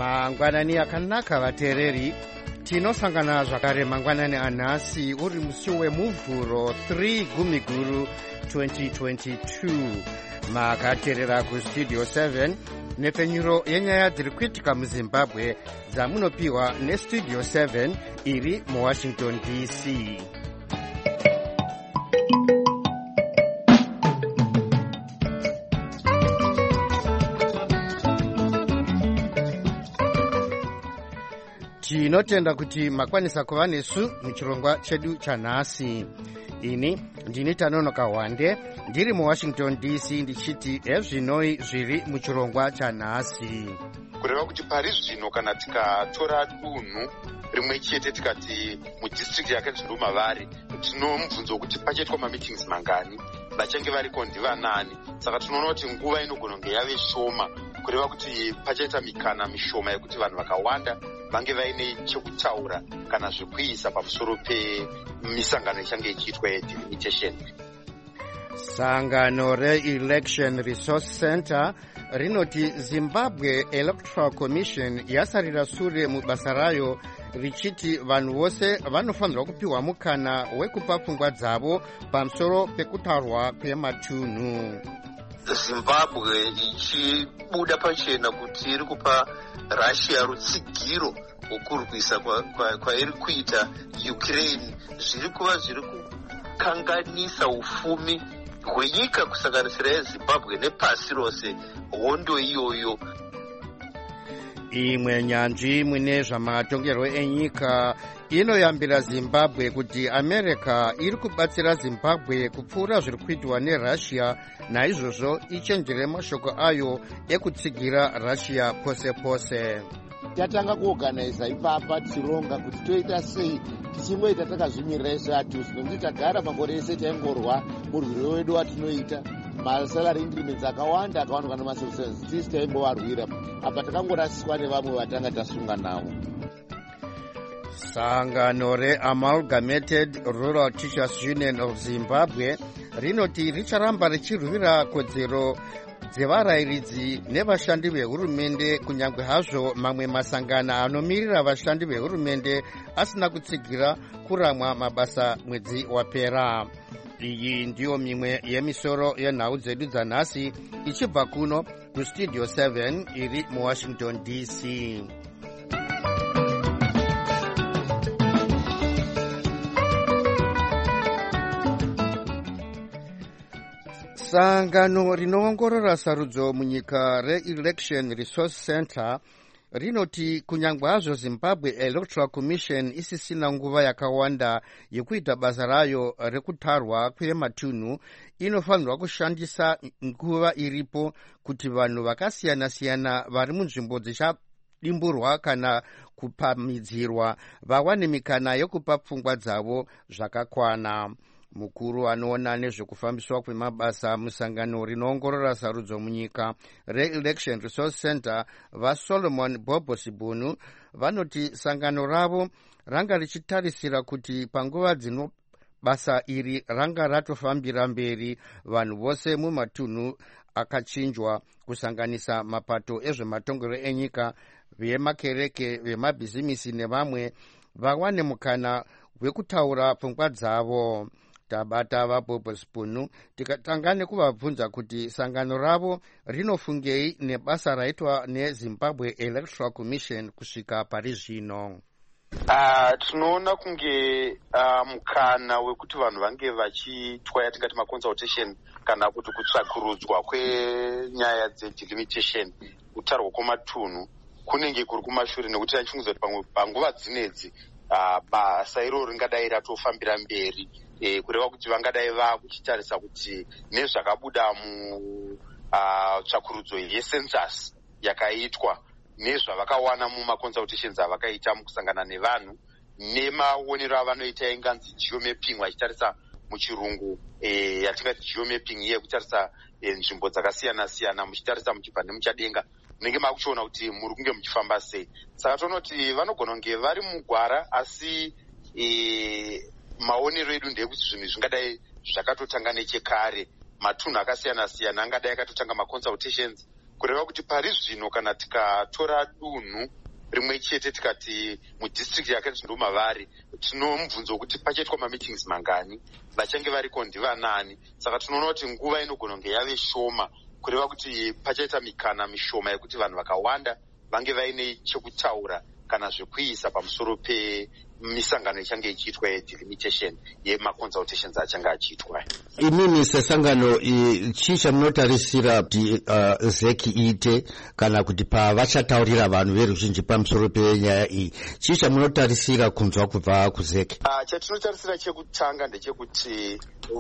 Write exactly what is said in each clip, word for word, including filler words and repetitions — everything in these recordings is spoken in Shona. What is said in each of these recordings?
mangwanani akanaka vateereri, tinosangana zvakare mangwanani anhasi uri musi wemuvhuro three gumiguru twenty twenty-two. Makateerera kustudio seven nepfenyuro yenyaya dziri kuitika muzimbabwe dzamunopiwa nestudio seven iri muwashington D C. Tinotenda kuti makwanisa kuva nesu muchirongwa chedu chanhasi. Ini ndini Tanonoka Wande ndiri muwashington D C ndichiti ezvinoi zviri muchirongwa chanhasi. Kureva kuti pari zvino kana tikatora dunhu rimwe chete tikati mudistrict yaKentsunduma-Vari tinomubvunzo kuti pachaitwa mameetings mangani, vachange variko ndivanani. Saka tinoona kuti nguva inogona kunge yave shoma, kureva kuti pachaita mikana mishoma yekuti vanhu vakawanda vange vaine chekutaura kana zvekuisa pamusoro pemisangano ichange ichiitwa yedelimitation. Sangano re-Election Resource Center rinoti Zimbabwe Electoral Commission yasarira sure mubasa rayo, richiti vanhu vose vanofanirwa kupiwa mukana wekupa pfungwa dzavo pamusoro pekutaurwa kwematunhu. Zimbabwe ichibuda pachena kuti iri kupa Russia rutsigiro wokurwisa kwairi kuita Ukraine zviri kuva zviri kukanganisa ufumi hwenyika kusanganisira yeZimbabwe nepasi rose. Hondo iyoyo imwe nyanzvi mune zvamatongerwo enyika inoyambira Zimbabwe kuti America iri kubatsira Zimbabwe kupfuura zviri kuitwa neRussia, naizvozvo ichenjere mashoko ayo ekutsigira Russia pose pose. Tatanga kuorganiza ipapa tichironga kuti toita sei tichimboita takazvimirira isatu, nokuti tagara makore ese taingorwa murwiro wedu watinoita masalary increments akawanda akawanda kana maservices tisi taimbovarwira, apa takangorasiswa nevamwe vatanga tasunga navo. Sangano re-Amalgamated Rural Teachers Union of Zimbabwe rinoti richaramba richirwira kodzero dzevarayiridzi nevashandi vehurumende, kunyange hazvo mamwe masangano anomirira vashandi vehurumende asina kutsigira kuramwa mabasa mwedzi wapera. Iyi ndiyo mimwe yemisoro yenhau dzedu dzanhasi ichibva kuno kustudio seven iri muwashington D C. Sangano rinoongorora sarudzo munyika re-Election Resource Center rinoti kunyange hazvo Zimbabwe Electoral Commission isisina nguva yakawanda yekuita basa rayo rekutarwa kwematunhu, inofanirwa kushandisa nguva iripo kuti vanhu vakasiyana-siyana vari munzvimbo dzichadimburwa kana kupamidzirwa vawane mikana yokupa pfungwa dzavo zvakakwana. Mukuru anoona nezvekufambiswa kwemabasa musangano rinoongorora sarudzo munyika re-Election Resource Center vaSolomon Bobosibunu vanoti sangano ravo ranga richitarisira kuti panguva dzino basa iri ranga ratofambira mberi, vanhu vose mumatunhu akachinjwa kusanganisa mapato ezvematongero enyika, vemakereke, vemabhizimisi nevamwe vawane mukana wekutaura pfungwa dzavo. Tabata vaBobosibunu tikatanga nekuvabvunza kuti sangano ravo rinofungei nebasa raitwa neZimbabwe Electoral Commission kusvika pari zvino. Uh, tinoona kunge uh, mukana wekuti vanhu vange vachiitwa yatingati maconsultation kana kuti kutsvakurudzwa kwenyaya dzedelimitation, kutarwa kwematunhu, kunenge kuri kumashure, nekuti achifungudza kuti pamwe panguva dzinedzi uh, basa iro ringadai ratofambira mberi. E, kureva kuti vangadai vakuchitarisa kuti nezvakabuda mutsvakurudzo uh, yecensus yakaitwa nezvavakawana mumaconsultations avakaita mukusangana nevanhu nemaonero avanoita inganzi geomapping, vachitarisa muchirungu e, yatingati geomapping iye kutarisa e, nzvimbo dzakasiyana-siyana, muchitarisa muchibva nemuchadenga, munenge makuchiona kuti muri kunge muchifamba sei. Saka toona kuti vanogona kunge vari mugwara, asi e, maonero edu ndeyekuti zvinhu zvingadai zvakatotanga nechekare. Matunhu akasiyana-siyana angadai akatotanga maconsultations kureva kuti pari zvino kana tikatora dunhu rimwe chete tikati mudistrict yakati ndo mavari, tinomubvunzo kuti pachaitwa mameetings mangani, vachange variko ndivanani. Saka tinoona kuti nguva inogona kunge yave shoma, kureva kuti pachaita mikana mishoma yekuti vanhu vakawanda vange vaine chekutaura kana zvekuisa pamusoro pemisangano ichange ichiitwa yedelimitation yemaconsultations achange achiitwa. Imini sesangano chii chamunotarisira kuti uh, zeki iite kana kuti pavachataurira vanhu veruzhinji pamusoro penyaya iyi, chii chamunotarisira kunzwa kubva kuzeki? Uh, chatinotarisira chekutanga ndechekuti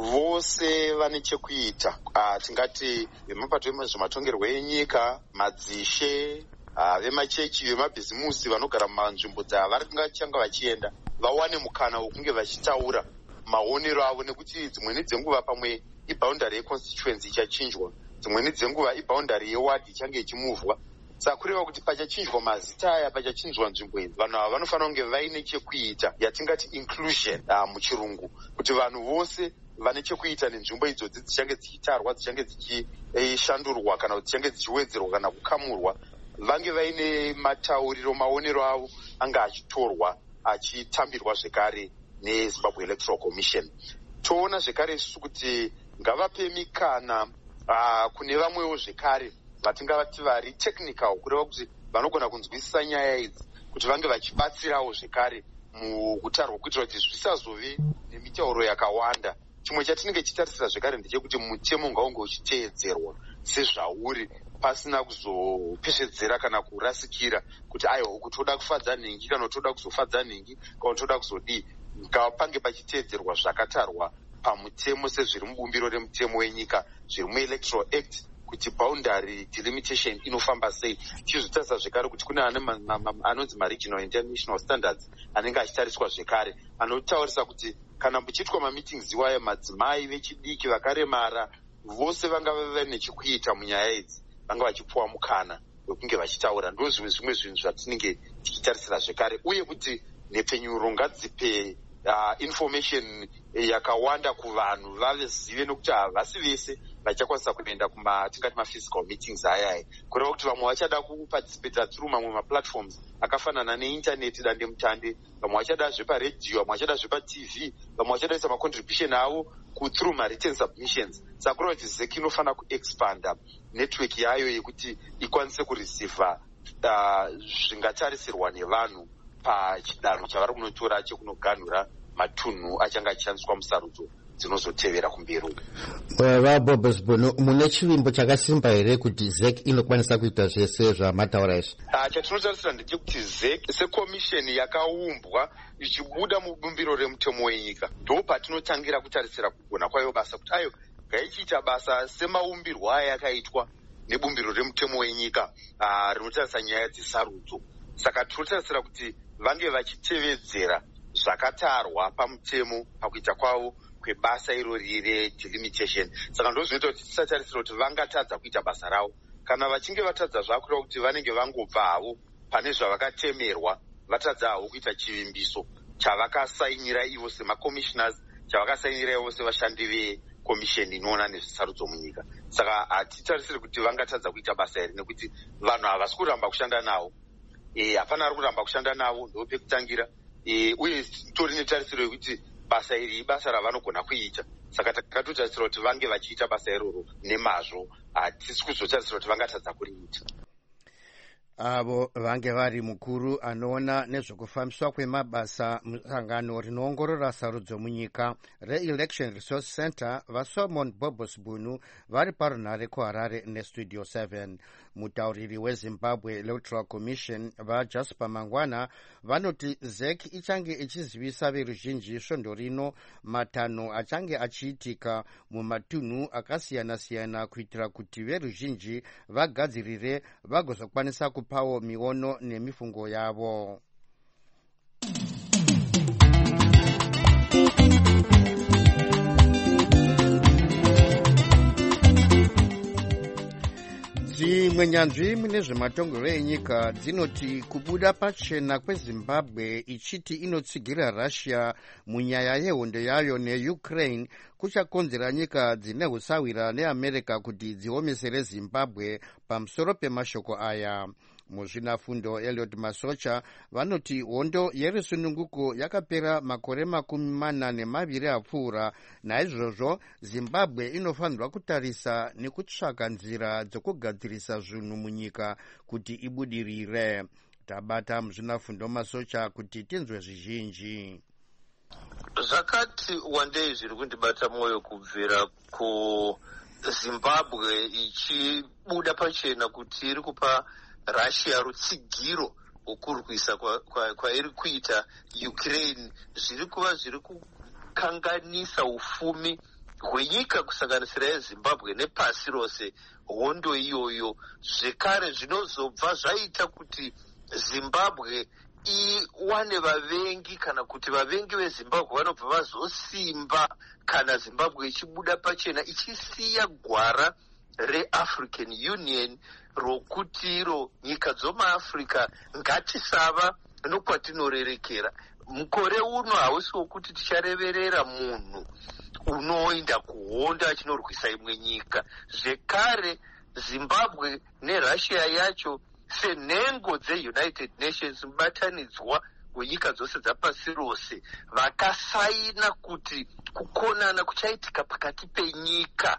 vose vane chekuita, uh, tingati vemapato ezvematongerwo enyika, madzishe, Uh, vemachechi, vemabhizimusi vanogara mumanzvimbo dzavari kungachanga vachienda vawane mukana wokunge vachitaura maonero avo, nekuti dzimweni dzenguva pamwe iboundary yeconstituency ichachinjwa, dzimweni dzenguva iboundary yeward ichange ichimuvhwa. Saka kureva kuti pachachinjwa mazita aya, pachachinjwa nzvimbo idzi, vanhu ava vanofanira kunge vaine chekuita, yatingati inclusion uh, muchirungu, kuti vanhu vose vane chekuita nenzvimbo idzodzi dzichange dzichitarwa, dzichange dzichishandurwa kana kuti dzichange dzichiwedzerwa kana kukamurwa, vange vaine matauriro, maonero avo anga achitorwa achitambirwa zvekare neZimbabwe Electoral Commission. Toona zvekare isusu kuti ngavape mikana uh, kune vamwewo zvekare vatingavati vari technical, kureva kuti vanogona kunzwisisa nyaya idzi, kuti vange vachibatsirawo zvekare mukutarwa kuitira kuti zvisazove nemitauro yakawanda. Chimwe chatinenge chitarisira zvekare ndechekuti mutemo ngaunge uchiteedzerwa sezvauri, pasina kuzopesvedzera kana kurasikira kuti aiwa uku toda kufadza nhingi kana toda kuzofadza nhingi kana toda kuzodii. Ngapange pachiteedzerwa zvakatarwa pamutemo sezviri mubumbiro remutemo wenyika, zviri muelectoral act, kuti boundary delimitation inofamba sei. Tichizotarisa zvekare kuti kune anonzi maregional international standards anenge achitariswa zvekare, anotaurisa kuti kana muchiitwa mameetings iwaya, madzimai vechidiki vakaremara vose vanga vave nechekuita munyaya idzi vanga vachipuwa mukana wekunge vachitaura. Ndo zvimwe zvimwe zvinhu zvatinenge tichitarisira zvekare, uye kuti nhepfenyuro ngadzipe uh, information yakawanda kuvanhu vazive, nokuti havasi vese vachakwanisa kuenda kuma tingati maphysical meetings ayayi, kureva kuti vamwe vachada kuparticipate through mamwe maplatforms akafanana neintaneti dandemutande, vamwe vachada zveparedhiyo, vamwe vachada zvepaTV, vamwe vachada isa macontribution avo through ma-written submissions. Saka kureva kuti zeki inofanira kuexpanda network yayo yekuti ikwanise kureceiva uh, zvingatarisirwa nevanhu pachidanho chavari kunotora chekunoganhura matunhu achange achishandiswa musarudzo dzinozotevera kumberi. Vabobosbono, mune chivimbo chakasimba here kuti zeki inokwanisa kuita zvese zvamataura izvi? Uh, chatinotarisira ndechekuti zeki sekomisheni yakaumbwa ichibuda mubumbiro remutemo wenyika, ndo patinotangira kutarisira kugona kwayo basa, kuti ayo ngaichiita basa semaumbirwo aya yakaitwa nebumbiro remutemo wenyika uh, rinotarisa nyaya dzesarudzo. Saka tinotarisira kuti vange vachitevedzera zvakatarwa pamutemo pakuita kwavo kwebasa irori redelimitation. Saka ndo zvinoita kuti tisatarisira kuti vangatadza kuita basa ravo. Kana vachinge vatadza zvakureva kuti vanenge vangobva havo pane zvavakatemerwa, vatadza havo kuita chivimbiso chavakasainira ivo semacommissioners, chavakasainira ivo sevashandi vekomisheni inoona nezvesarudzo munyika. Saka hatitarisiri kuti vangatadza kuita basa iri, nekuti vanhu havasi kuramba kushanda navo, hapana ari kuramba kushanda navo, ndo pekutangira. E, uye tori netarisiro yekuti basa iri ibasa ravanogona kuita. Saka takatotarisira kuti vange vachiita basa iroro nemazvo, hatisi kuzotarisira kuti vangatadza kuriita. Avo vange vari mukuru anoona nezvekufambiswa kwemabasa musangano rinoongorora sarudzo munyika re-Election Resource Center vaSolomon Bobosbunu vari parunhare kuHarare neStudio seven. Mutauriri weZimbabwe Electoral Commission vaJasper Mangwana vanoti zeki ichange ichizivisa veruzhinji svondo rino matanho achange achiitika mumatunhu akasiyana-siyana kuitira kuti veruzhinji vagadzirire vagozokwanisa kupawo miono nemifungo yavo. dzimwe nyanzvi mune zvematongero enyika dzinoti kubuda pachena kwezimbabwe ichiti inotsigira russia munyaya yehondo yayo neukraine kuchakonzera nyika dzine usawira neamerica kuti dziomesere zimbabwe pamusoro pemashoko aya. Muzvinafundo Elliot Masocha vanoti hondo yerusununguko yakapera makore makumi mana nemaviri apfuura, naizvozvo Zimbabwe inofanirwa kutarisa nekutsvaka nzira dzokugadzirisa zvinhu munyika kuti ibudirire. Tabata muzvinafundo Masocha kuti tinzwe zvizhinji. Zvakati wandei zviri kundibata mwoyo kubvira ku Zimbabwe ichibuda pachena kuti iri kupa Russia rutsigiro wokurwisa kwairi kwa, kwa kuita Ukraine zviri kuva zviri kukanganisa ufumi hwenyika kusanganisira yeZimbabwe nepasi rose. Hondo iyoyo zvekare zvinozobva zvaita kuti Zimbabwe iwane vavengi, kana kuti vavengi veZimbabwe vanobva vazosimba kana Zimbabwe ichibuda pachena ichisiya gwara reAfrican Union rokutiro nyika dzomaAfrica ngatisava nokwatinorerekera. Mukore uno hausi wokuti tichareverera munhu unoenda kuhondo achinorwisa imwe nyika. Zvekare Zimbabwe neRussia yacho senhengo dzeUnited Nations, mubatanidzwa wenyika dzose dzapasi rose, vakasaina kuti kukonana kuchaitika pakati penyika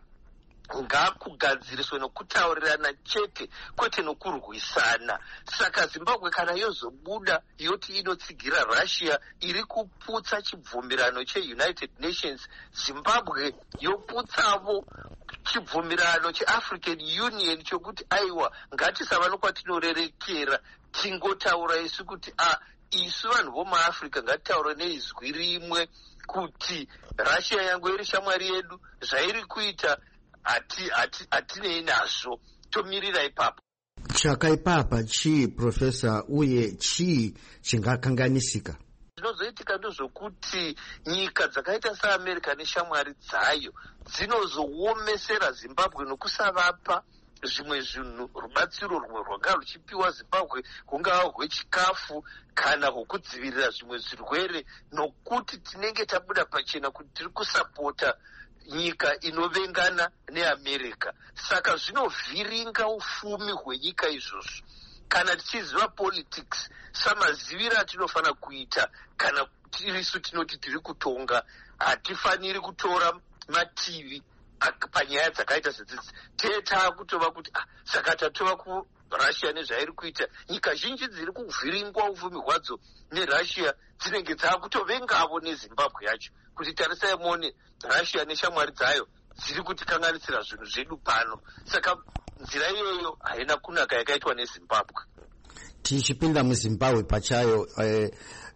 ngakugadziriswe nokutaurirana chete kwete nokurwisana. Saka Zimbabwe kana yozobuda yoti inotsigira Russia iri kuputsa chibvumirano cheUnited Nations, Zimbabwe yoputsavo chibvumirano cheAfrican Union chokuti aiwa ngatisava nokwatinorerekera, tingotaura isu kuti a isu vanhu vomaAfrica ngatitaure neizwi rimwe kuti Russia yangu iri shamwari yedu, zvairi kuita Ati, ati, atinei nazvo, tomirira ipapo. Chakaipapa chii Profesa, uye chii chingakanganisika? Zvinozoitika ndozvokuti nyika dzakaita seAmerica neshamwari dzayo dzinozoomesera Zimbabwe nokusavapa zvimwe zvinhu, rubatsiro rumwe rwanga ruchipiwa Zimbabwe, kungava hwechikafu kana hwokudzivirira zvimwe zvirwere, nokuti tinenge tabuda pachena kuti tiri kusapota nyika inovengana neAmerica. Saka zvinovhiringa ufumi hwenyika izvozvo. Kana tichiziva politics samazivira atinofanira kuita, kana tirisu tinoti tiri kutonga, hatifaniri kutora mativi panyaya dzakaita sedzidzi. Teta kutova kuti ah, saka tatova ku Russia nezvairi kuita, nyika zhinji dziri kuvhiringwa ufumi hwadzo neRussia dzinenge dzakutovengavo neZimbabwe yacho, kuti tarisai muone Russia neshamwari dzayo dziri kutikanganisira zvinhu zvedu pano. Saka nzira iyoyo haina kunaka yakaitwa neZimbabwe. Tichipinda muZimbabwe pachayo, eh,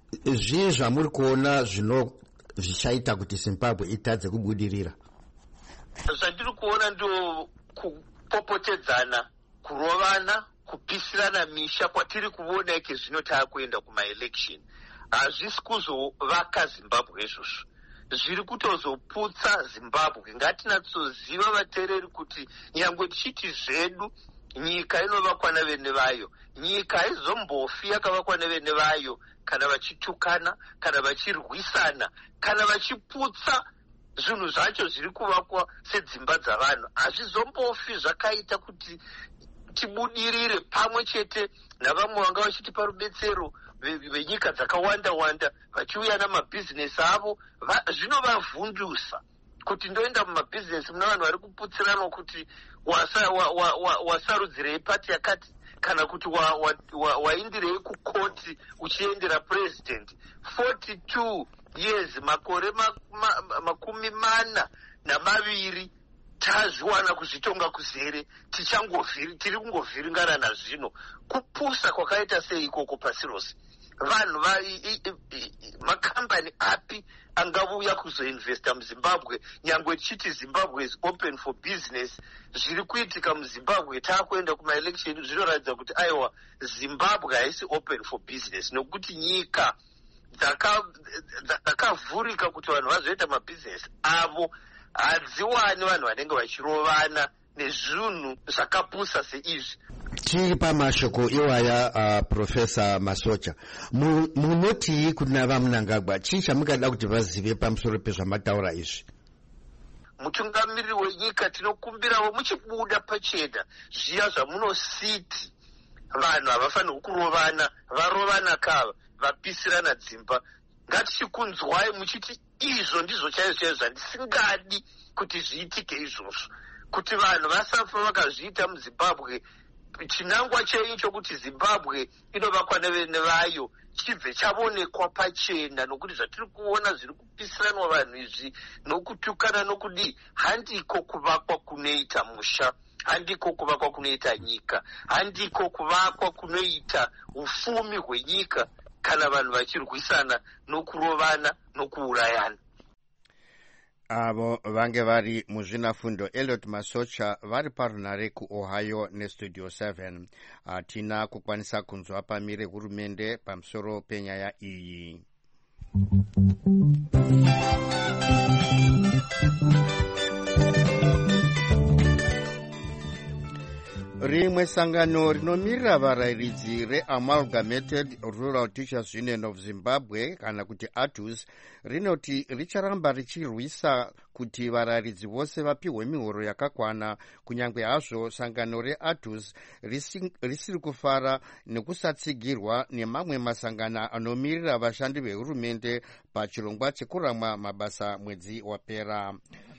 zvii zvamuri kuona zvino zvichaita kuti Zimbabwe itadze kubudirira? Zvandiri kuona ndo kupopotedzana, kurovana, kupisirana misha kwatiri kuona ike zvino taakuenda kumaelection. Hazvisi kuzovaka Zimbabwe izvozvo, zviri kutozoputsa Zimbabwe. Ngatinatsoziva vateereri kuti nyangwe tichiti zvedu nyika inovakwa navene vayo, nyika haizombofi yakavakwa nevene vayo kana vachitukana, kana vachirwisana, kana vachiputsa zvinhu zvacho zviri kuvakwa sedzimba dzavanhu. Hazvizombofi zvakaita kuti tibudirire pamwe chete navamwe vanga vachitipa rubetsero venyika dzakawanda wanda vachiuya namabhizinesi avo. Zvinovavhundusa kuti ndoenda mumabhizinesi muna vanhu vari kuputsirana kuti wasarudzirei wa, wa, pati yakati, kana kuti waindirei wa, wa kukoti uchiendera president. forty-two years, makore ma, ma, makumi mana namaviri tazviwana kuzvitonga kuzere, tichangovhiri tiri kungovhiringana nazvino. Kupusa kwakaita sei ikoko pasi rose? Vanhu va makambani api angauya kuzoinvesta muZimbabwe? Nyangwe tichiti Zimbabwe is open for business, zviri kuitika muZimbabwe taakuenda kumaelection zvinoratidza kuti aiwa Zimbabwe haisi open for business, nokuti nyika dzakavhurika kuti vanhu vazoita mabhizinesi avo hadziwani vanhu vanenge vachirovana nezvinhu zvakapusa seizvi. Tiri pamashoko iwaya uh, Profesa Masocha, munoti kuna vaMnangagwa chii chamungada kuti vazive pamusoro pezvamataura izvi? Mutungamiriri wenyika tinokumbirawo muchibuda pachena zviya zvamunositi vanhu havafanirwi kurovana, varovana kava vapisirana dzimba. Ngatichikunzwai muchiti izvo ndizvo chaizvo chaizvo zvandisingadi kuti zviitike izvozvo, kuti vanhu vasafa vakazviita muZimbabwe. Chinangwa chenyu chokuti Zimbabwe inovakwa nevayo chibve chavonekwa pachena, nokuti zvatiri kuona zviri kupisiranwa vanhu izvi nokutukana nokudii, handiko kuvakwa kunoita musha, handiko kuvakwa kunoita nyika, handiko kuvakwa kunoita ufumi hwenyika kana vanhu vachirwisana nokurovana nokuurayana. Avo vange vari muzvinafundo Elliot Masocha vari parunare kuOhio neStudio seven. Hatina kukwanisa kunzwa pamire hurumende pamusoro penyaya iyi. Rimwe sangano rinomirira varayiridzi reAmalgamated Rural Teachers Union of Zimbabwe kana kuti A T U S rinoti richaramba richirwisa kuti varayiridzi vose vapihwe mihoro yakakwana, kunyange hazvo sangano reA T U S risiri kufara nekusatsigirwa nemamwe masangano anomirira vashandi vehurumende pachirongwa chekuramwa mabasa mwedzi wapera.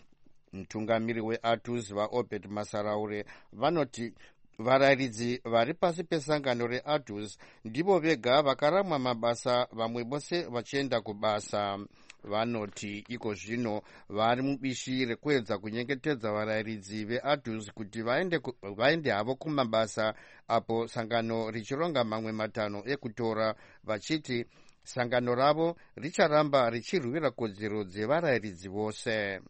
Mutungamiri weA T U S vaObed Masaraure vanoti varayiridzi vari pasi pesangano reA T U S ndivo vega vakaramwa mabasa, vamwe vose vachienda kubasa. Vanoti iko zvino vari mubishi rekuedza kunyengetedza varayiridzi veA T U S kuti vaende, vaende havo kumabasa, apo sangano richironga mamwe matanho ekutora, vachiti sangano ravo richaramba richirwira kodzero dzevarayiridzi vose.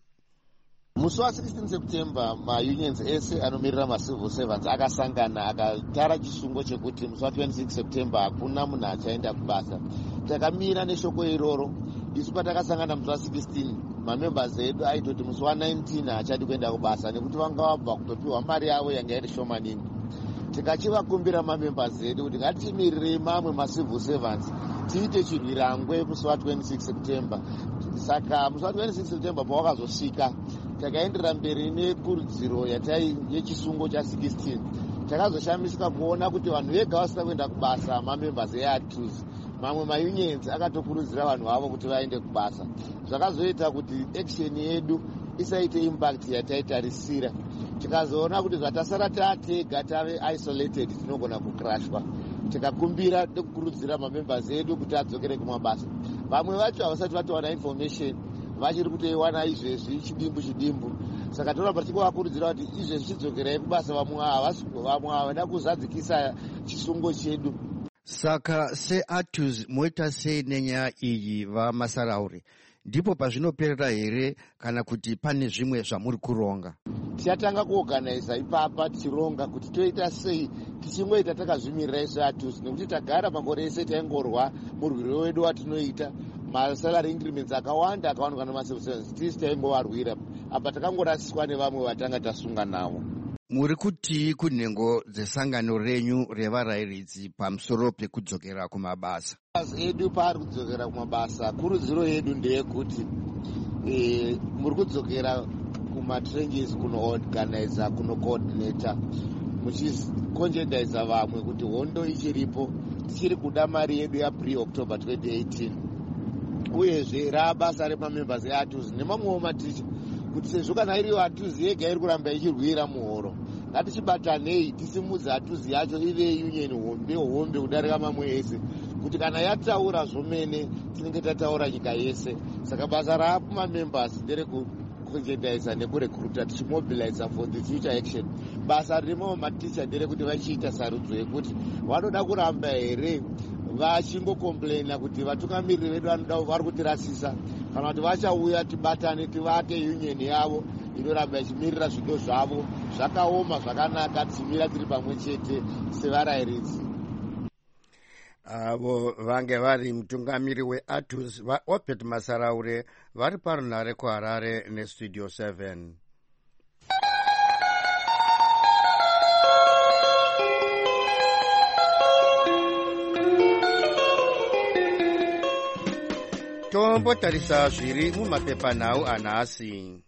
Musi wa16 September maunions ese anomirira macivil servants akasangana akatara chisungo chekuti musi wa26 September hakuna munhu achaenda kubasa. Takamira neshoko iroro. Isu patakasangana musi wa16 mamembers edu aitoti musi wa19 haachadi kuenda kubasa nekuti vanga vabva kutopiwa mari yavo yanga iri shomanini. Tikachivakumbira mamembers edu kuti ngatimirire mamwe macivil servants tiite chirwirangwe musi wa26 September. Saka musi wa26 September pawakazosvika takaenderera mberi nekurudziro yatai yechisungo cha16. Takazoshamisika kuona kuti vanhu vega vasina kuenda kubasa mamembers eA T U S. Mamwe maunions akatokurudzira vanhu avo kuti vaende kubasa. Zvakazoita kuti action yedu isaite impact yataitarisira. Tikazoona kuti zvatasara tatega tave isolated tinogona kukrashwa. Tikakumbira nekukurudzira mamembers edu kuti adzokere kumabasa. Vamwe vacho havasati vatowana information, vachiri kutoiwana izvezvi chidimbu chidimbu. Saka toramba tichivakurudzira kuti izvezvi chidzokerai kubasa, vamwe havada kuzadzikisa chisungo chedu. Saka seA T U S moita sei nenyaya iyi vaMasaraure? Ndipo pazvinoperera here kana kuti pane zvimwe zvamuri kuronga? Tichatanga kuorganiza ipapa tichironga kuti toita sei tichingoita takazvimirira seA T U S, nekuti tagara makore ese taingorwa murwiro wedu watinoita masalary increments akawanda akawanikwa namacivil servants tisi taingovarwira, apa takangorasiswa nevamwe vatanga tasunga navo. Muri kuti kunhengo dzesangano renyu revarayiridzi pamusoro pekudzokera kumabasa? Edu paari kudzokera kumabasa, kurudziro yedu ndeyekuti e, muri kudzokera kumatrenges kunoorganiza, kunocoordinata, muchikonjedaiza vamwe kuti hondo ichiripo, tichiri kuda mari yedu yapre-October twenty eighteen. Uyezve rabasa remamembers eA T U S nemamwewo maticha kuti sezvo kana iriyo A T U S yega iri kuramba ichirwira muhoro, ngatichibatanei tisimudze A T U S yacho ive union hombe hombe kudarika mamwe ese, kuti kana yataura zvomene tinenge tataura nyika yese. Saka basa raapo mamembers nderekukonjedaiza nekurekruta tichimobiliza for the future action. Basa ririmo maticha nderekuti vachiita sarudzo yekuti vanoda kuramba here vachingokomplaina kuti vatungamiriri vedu vanoda vari kutirasisa, kana kuti vachauya tibatane tivake union yavo inoramba ichimirira zvido zvavo zvakaoma zvakanaka, tichimira tiri pamwe chete sevarayiridzi. Avo vange vari mutungamiri weA T U S vaObed Masaraure vari parunare kuHarare neStudio seven. tombotarisa zviri mumapepanhau anhasi.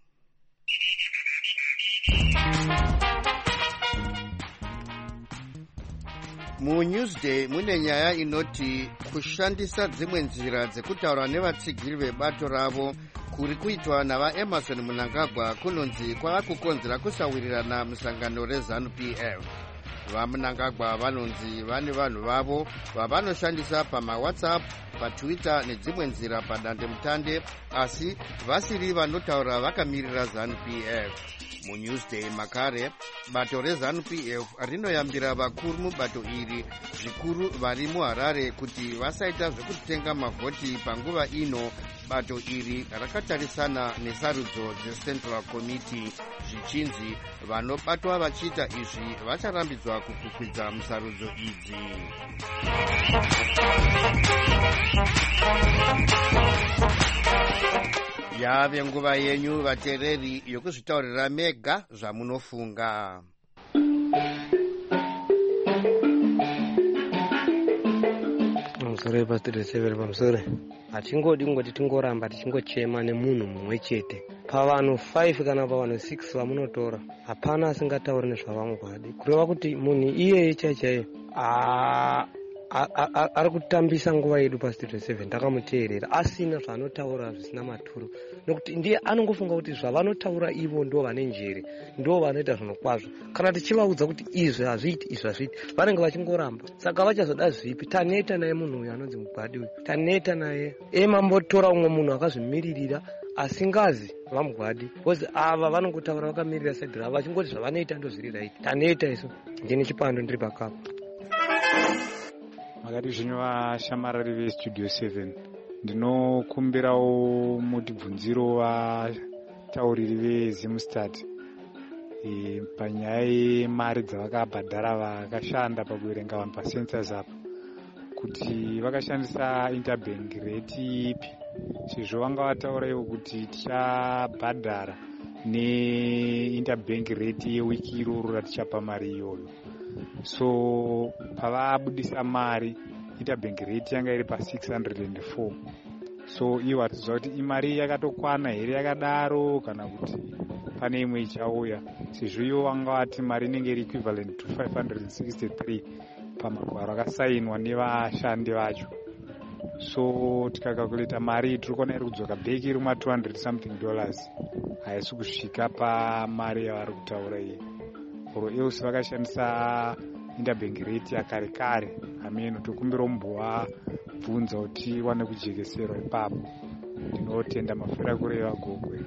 MuNewsday mune nyaya inoti kushandisa dzimwe nzira dzekutaura nevatsigiri vebato ravo kuri kuitwa navaEmerson Mnangagwa kunonzi kwava kukonzera kusawirirana musangano reZANU P F. VaMnangagwa vanonzi vane vanhu vavo vavanoshandisa pamaWhatsApp, paTwitter nedzimwe nzira padandemutande, asi vasiri vanotaura vakamirira ZANU P F. MuNewsday makare, bato reZANU P F rinoyambira vakuru mubato iri zvikuru vari muHarare kuti vasaita zvekutenga mavhoti panguva ino. Bato iri rakatarisana nesarudzo dzeCentral Committee zvichinzi vanobatwa vachiita izvi vacharambidzwa kukukwidza musarudzo idzi. Yave nguva yenyu vateereri yokuzvitaurira mega zvamunofunga. Pamusoro pasitiri severi pamusoro hatingodi ngoti tingoramba tichingochema nemunhu mumwe chete. Pavanhu five kana pavanhu six vamunotora hapana asingatauri nezvavamugwadi, kureva kuti munhu iyeye chaichaiyo ari kutambisa nguva yedu pasitiri seven. Ndakamuteerera asina zvanotaura zvisina maturo, nokuti ndiye anongofunga kuti zvavanotaura ivo ndo vane njere, ndo vanoita zvinhu kwazvo. Kana tichivaudza kuti izvi hazviiti izvi hazviiti, vanenge vachingoramba. Saka vachazoda zvipi? Taneta naye munhu uyu anonzi mugwadi uyu, taneta naye. Emambotora umwe munhu akazvimiririra asingazi vamugwadi, kozi ava vanongotaura vakamirira saidi ravo vachingoti zvavanoita ndo zviri raiti. Taneta isu. Ndine chipando ndiri pakapa. Makati zvinhu vashamarari veStudio seven, ndinokumbirawo mutibvunziro vatauriri veZimstad e, panyaya yemari dzavakabhadhara vakashanda pakuverenga vanhu pacensus apa, kuti vakashandisa interbank rate ipi. Sezvo vanga vataura ivo kuti tichabhadhara neinterbank rate yewiki iroro ratichapa mari iyoyo. So pavabudisa mari interbank rate yanga iri pa six hundred four. So ivo vatizwa kuti imari yakatokwana here yakadaro kana kuti pane imwe ichauya, sezvo ivo vanga vati mari inenge iri equivalent to five hundred sixty-three pamagwaro akasainwa nevashandi vacho. So tikakalkuleta mari tiri kuona iri kudzoka bheki iri ma two hundred something dollars, haisi kusvika pamari yavari kutaura iyi. Oro else vakashandisa interbank rate yakare kare. Ameno tokumbira mumbowa bvunza kuti wane kujekeserwa ipapo. Ndinotenda mafira kureva gogwe.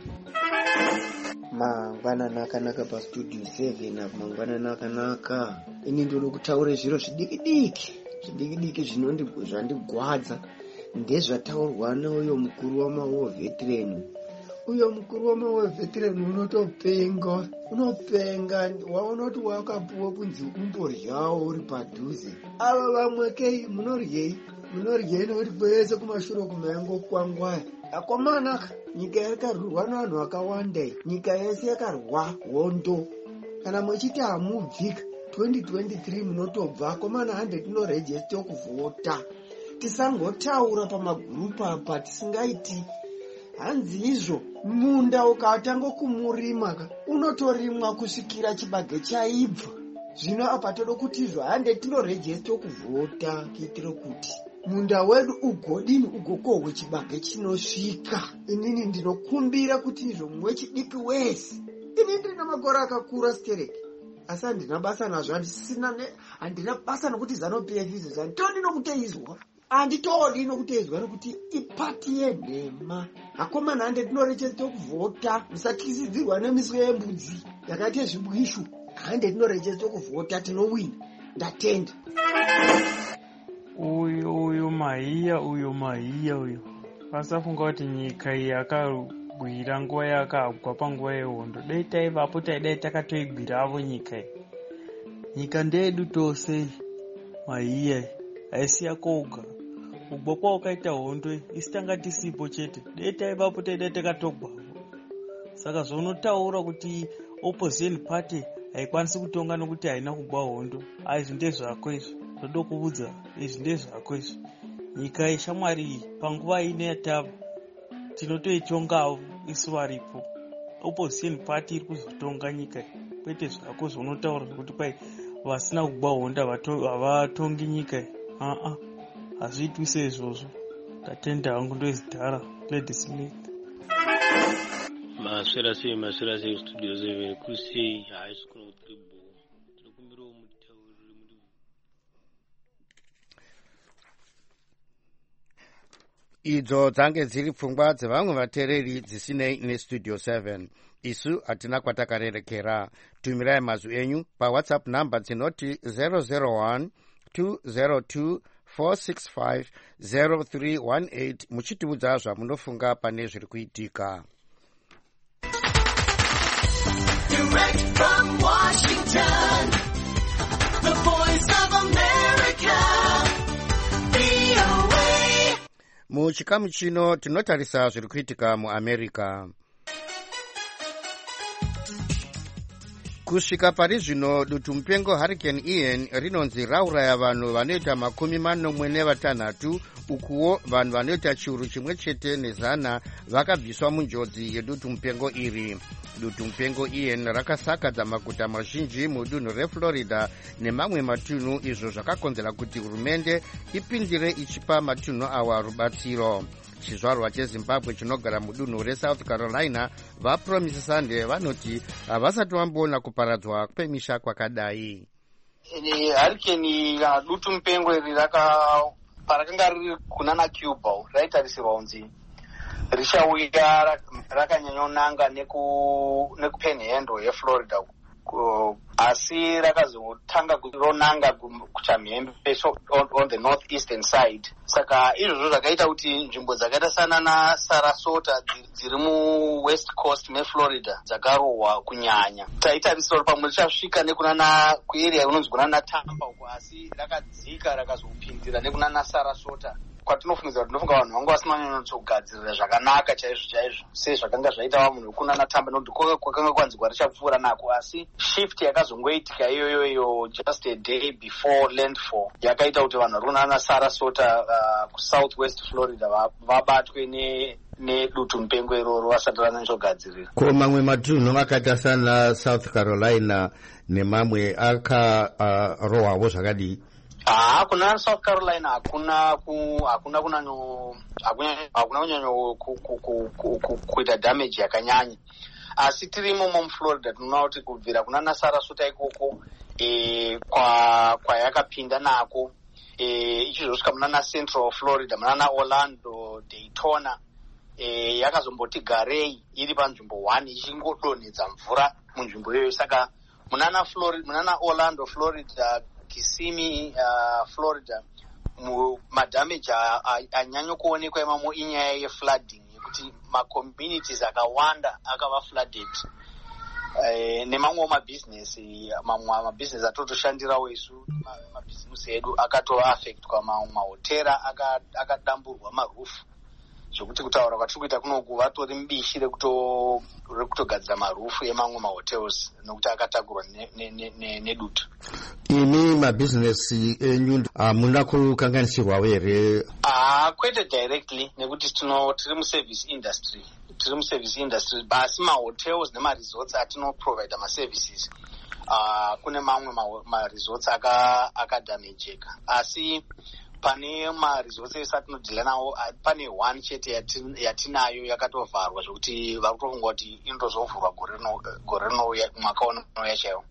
Mangwanana akanaka paStudio seven apo, mangwanana akanaka. Ini ndoda kutaura zviro zvidiki diki zvidiki diki zvinondigwadza ndezvataurwa neuyo mukuru wamawo veteran. Uyo mukuru wamawo veteran unotopenga unopenga waona kuti wakapuwa kunzi umboryawo uri padhuze. Ava vamwe kei munoryei munoryei nekuti kwese kumashuro kumayango kwangwaya. Akomana nyika yakarurwa nevanhu vakawanda, nyika yese yakarwa hondo. Kana muchiti hamubvika twenty twenty-three munotobva akomana one hundred inoregister kuvhota. Tisangotaura pamagurupu apa tisingaiti. Hanzi izvo munda ukatanga kumurima unotorimwa kusvikira chibage chaibva. Zvino apa toda kuti izvo hande tinoregister kuvhota kuitira kuti munda wedu ugodini ugokohwe chibage chinosvika. Inini ndinokumbira kuti izvo mumwe chidiki wese. Ini ndina makore akakura stereki, asi handina basa nazvo, handisina handina basa nokuti ZANU-P F izvo zvanditodi nokuteizwa. Handitodi nokuteizwa nokuti ipati yenhema. Akomana hande tinoregister kuvhota, musatyisidzirwa nemiswe yembudzi yakati yezvibwishu. Hande tinoregister kuvhota, tinowina. Ndatenda. Uyo uyo mahiya uyo mahiya uyo vasafunga kuti nyika iyi yakagwira nguva yakagwa panguva yehondo. Dai taivapo taidai takatoigwiravo nyika iyi. Nyika ndedu tose mahiya haisi yakoga. Kugwa kwawakaita hondo isi tanga tisipo chete. Dai taivapo taidai takatogwavo. Saka zvaunotaura kuti opposition party haikwanisi kutonga nokuti haina kugwa hondo, izvi ndezvako izvo. Ndoda kuudza izvi ndezvako izvo. Nyika yeshamwari iyi panguva ine yatava tinotoitonga isu varipo. Opposition party iri kuzotonga nyika, kwete zvako zvaunotaura zvokuti kwai vasina kugwa honda havatongi nyika. Aa, hazviitwi seizvozvo. Tatenda hangu ndoizidhara Lady Smith. Maswera sei maswera sei studio seven kusei high school tribo. Tinokumbira mutauriri muri idzo dzange dziri pfungwa dzevamwe vateereri dzisinei nestudio seven. Isu hatina kwatakarerekera. Tumirai mazwi enyu pawhatsapp namba dzinoti zero zero one two zero two four six five zero three one eight muchitiudza zvamunofunga pane zviri kuitika. Direct from Washington, the voice of America, V O A. Muchikamu chino tinotarisa zviri kuitika muAmerica. Kusvika pari zvino dutu mupengo Hurricane Ian rinonzi rauraya vanhu vanoita makumi manomwe nevatanhatu, ukuwo vanhu vanoita chiuru chimwe chete nezana vakabviswa munjodzi yedutu mupengo iri. Dutu mupengo Ian rakasakadza maguta mazhinji mudunhu reFlorida nemamwe matunhu, izvo zvakakonzera kuti hurumende ipindire ichipa matunhu awa rubatsiro. Chizvarwa cheZimbabwe chinogara mudunhu reSouth Carolina vaPromise Sunday vanoti havasati vamboona kuparadzwa kwemisha kwakadai. Hurricane kana dutu mupengo iri parakanga riri kunana Cuba raitarisirwa kunzi richauya rakanyanyonanga nekupenhendo yeFlorida, asi rakazotanga ronanga kuchamhembe on the northeastern side. Saka izvozvo zvakaita kuti nzvimbo dzakaita sana naSarasota dziri muwest coast meFlorida dzakarohwa kunyanya. Taitarisira pamwe richasvika nekunana kuarea inonzi kunana Tampa uko, asi rakadzika rakazopindira nekunana Sarasota. Kwatinofungidzira kuti tinofunga vanhu vanga vasina kunyanyotogadzirira zvakanaka chaizvo chaizvo sezvakanga zvaita munhu wekunana Tampa, nokuti kwakanga kwanzigwa richapfuura nako, asi shift yakazongoitika iyoyoyo just a day before landfall yakaita kuti vanhu vari kunana Sarasota uh, kusouth west Florida vabatwe ne nedutu mupengo iroro vasati vananyogadzirira. Ko mamwe matunhu akaita sana South Carolina nemamwe akarohwawo uh, zvakadii? Ah, kuna South Carolina hakuna ku hakuna kunanyo hakuna kunyanyo kuita damage yakanyanya. Asi tirimo mu Florida tunaona kuti kubvira kuna naSarasota ikoko eh kwa kwa yakapinda nako eh ichizosvika muna na Central Florida muna na Orlando, Daytona eh yakazomboti garei iri panzvimbo one ichingodonedza mvura munzvimbo iyoyo. Saka muna na Florida muna na Orlando Florida, Kissimmee uh, Florida madamage anyanyo kuonekwa imamo inyaya yeflooding yekuti macommunities akawanda akava flooded. Eh, nemamwe mabusiness mamwe mabusiness atotoshandirawo isu mabusiness edu akatova affectwa, mamwe mahotera akadamburwa marufu, zvokuti kutaura kwatiri kuita kunoku vatori mubishi rekutogadzira marufu emamwe mahotels nokuti akatagurwa nedutu. Imi mabusiness enyu hamuna kukanganisirwawo here? Ah, kwete directly nekuti tiri muservice industry tiri muservice industry basi mahotels nemaresorts atinoprovide maservices uh, kune mamwe maresorts akadamejeka, asi pane maresorts ese atinodhila nawo pane one chete yatinayo yakatovharwa zvokuti vakutofunga kuti inotozovhurwa gore rinouya mwaka unouya chaiwo.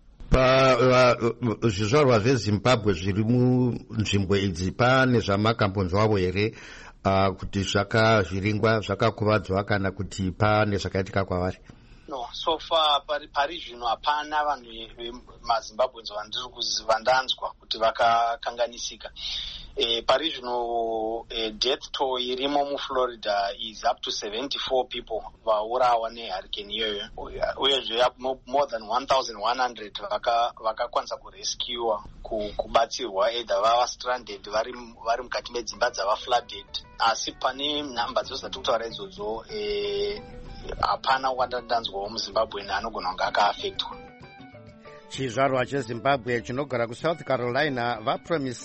Zvizvarwa zveZimbabwe zviri munzvimbo idzi pane zvamakambonzwawo here kuti zvakazviringwa zvakakuvadzwa kana kuti pane zvakaitika kwavari? No, so far pari pari zvino hapana vanhu veMazimbabwe vandiri kuziva ndanzwa kuti vakakanganisika. Eh, pari zvino eh, death toll irimo muFlorida is up to seventy-four people vaurawa nehurricane iyoyo, uyezve more than one thousand one hundred vakakwanisa kurescuwa kubatsirwa either vava stranded vari vari mukati medzimba dzava flooded. Asi pane nhamba dzose dzatiri kutaura idzodzo eh, hapana wandanzwawo muZimbabwe anogona kunge akaafectwa. Chizvarwa cheZimbabwe chinogara kuSouth Carolina vaPromise